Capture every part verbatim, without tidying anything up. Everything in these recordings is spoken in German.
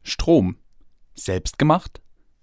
Strom. Selbst gemacht?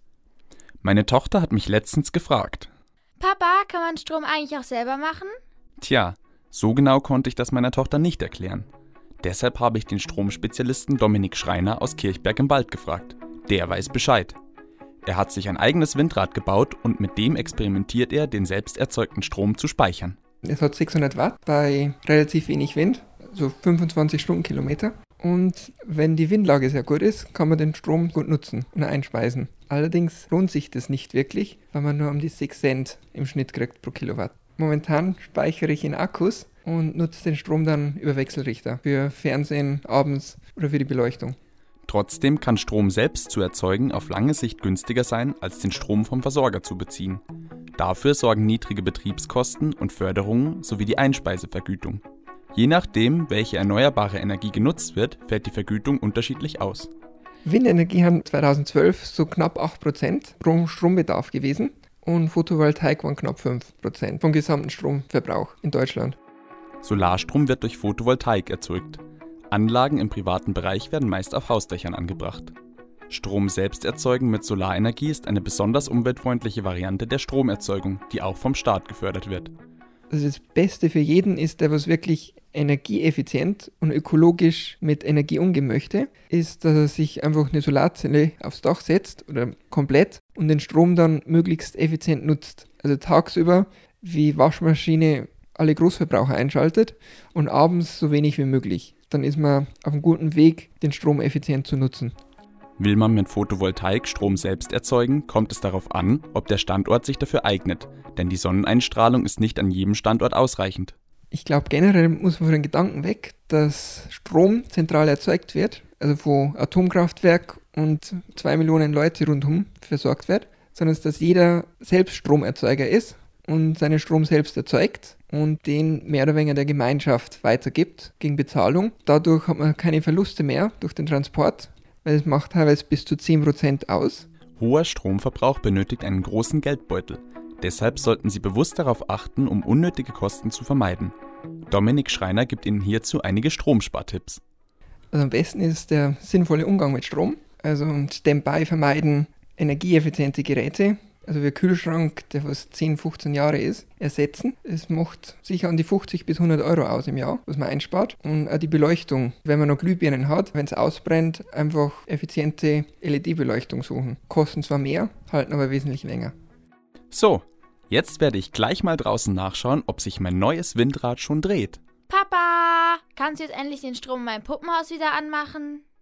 Meine Tochter hat mich letztens gefragt. Papa, kann man Strom eigentlich auch selber machen? Tja, so genau konnte ich das meiner Tochter nicht erklären. Deshalb habe ich den Stromspezialisten Dominik Schreiner aus Kirchberg im Wald gefragt. Der weiß Bescheid. Er hat sich ein eigenes Windrad gebaut und mit dem experimentiert er, den selbst erzeugten Strom zu speichern. Es hat sechshundert Watt bei relativ wenig Wind, so fünfundzwanzig Stundenkilometer. Und wenn die Windlage sehr gut ist, kann man den Strom gut nutzen und einspeisen. Allerdings lohnt sich das nicht wirklich, weil man nur um die sechs Cent im Schnitt kriegt pro Kilowatt. Momentan speichere ich in Akkus und nutze den Strom dann über Wechselrichter für Fernsehen, abends oder für die Beleuchtung. Trotzdem kann Strom selbst zu erzeugen auf lange Sicht günstiger sein, als den Strom vom Versorger zu beziehen. Dafür sorgen niedrige Betriebskosten und Förderungen sowie die Einspeisevergütung. Je nachdem, welche erneuerbare Energie genutzt wird, fällt die Vergütung unterschiedlich aus. Windenergie haben zweitausendzwölf so knapp acht Prozent pro Strombedarf gewesen und Photovoltaik waren knapp fünf Prozent vom gesamten Stromverbrauch in Deutschland. Solarstrom wird durch Photovoltaik erzeugt. Anlagen im privaten Bereich werden meist auf Hausdächern angebracht. Strom selbst erzeugen mit Solarenergie ist eine besonders umweltfreundliche Variante der Stromerzeugung, die auch vom Staat gefördert wird. Also das Beste für jeden ist, der was wirklich energieeffizient und ökologisch mit Energie umgehen möchte, ist, dass er sich einfach eine Solarzelle aufs Dach setzt oder komplett und den Strom dann möglichst effizient nutzt. Also tagsüber wie Waschmaschine alle Großverbraucher einschaltet und abends so wenig wie möglich. Dann ist man auf einem guten Weg, den Strom effizient zu nutzen. Will man mit Photovoltaik Strom selbst erzeugen, kommt es darauf an, ob der Standort sich dafür eignet, denn die Sonneneinstrahlung ist nicht an jedem Standort ausreichend. Ich glaube, generell muss man von den Gedanken weg, dass Strom zentral erzeugt wird, also von Atomkraftwerk und zwei Millionen Leute rundherum versorgt wird, sondern dass jeder selbst Stromerzeuger ist und seinen Strom selbst erzeugt und den mehr oder weniger der Gemeinschaft weitergibt gegen Bezahlung. Dadurch hat man keine Verluste mehr durch den Transport, weil es macht teilweise bis zu zehn Prozent aus. Hoher Stromverbrauch benötigt einen großen Geldbeutel. Deshalb sollten Sie bewusst darauf achten, um unnötige Kosten zu vermeiden. Dominik Schreiner gibt Ihnen hierzu einige Stromspartipps. Also am besten ist der sinnvolle Umgang mit Strom. Also Standby vermeiden, energieeffiziente Geräte, also wie ein Kühlschrank, der was zehn, fünfzehn Jahre ist, ersetzen. Es macht sicher an die fünfzig bis hundert Euro aus im Jahr, was man einspart. Und auch die Beleuchtung, wenn man noch Glühbirnen hat, wenn es ausbrennt, einfach effiziente L E D-Beleuchtung suchen. Kosten zwar mehr, halten aber wesentlich länger. So, jetzt werde ich gleich mal draußen nachschauen, ob sich mein neues Windrad schon dreht. Papa, kannst du jetzt endlich den Strom in meinem Puppenhaus wieder anmachen?